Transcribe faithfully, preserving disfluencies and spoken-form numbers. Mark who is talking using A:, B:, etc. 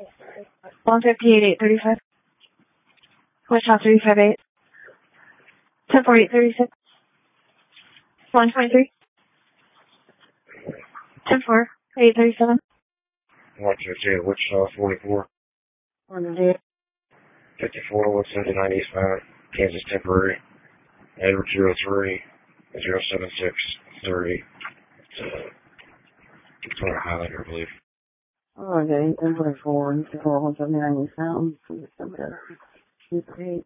A: one fifty-eight, eight thirty-five. Wichita three five eight. ten forty-eight, thirty-six. one twenty-three. ten four, eight thirty-seven.
B: one fifty-eight, Wichita forty-four.
A: one fifty-eight.
B: fifty-four, one seventy-nine eastbound, Kansas temporary. Edward zero three, zero seven six, thirty. It's on a Highlander, I believe.
A: Oh, okay, ten forty-four, fifty-four, one seventy-nine eastbound. Eight.